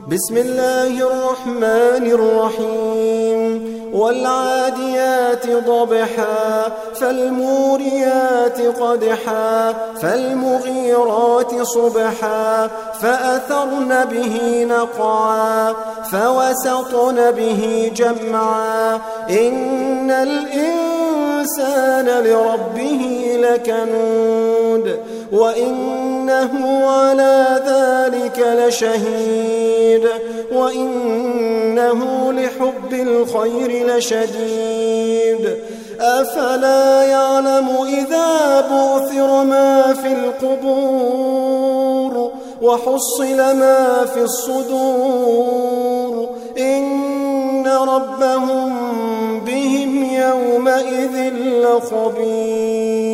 بسم الله الرحمن الرحيم والعاديات ضبحا فالموريات قدحا فالمغيرات صبحا فأثرن به نقعا فوسطن به جمعا إن الإنسان لربه لكنود وإنه على ذلك لشهيد وإنه لحب الخير لشديد أفلا يعلم إذا بعثر ما في القبور وحصل ما في الصدور إن ربهم بهم يومئذ لخبير.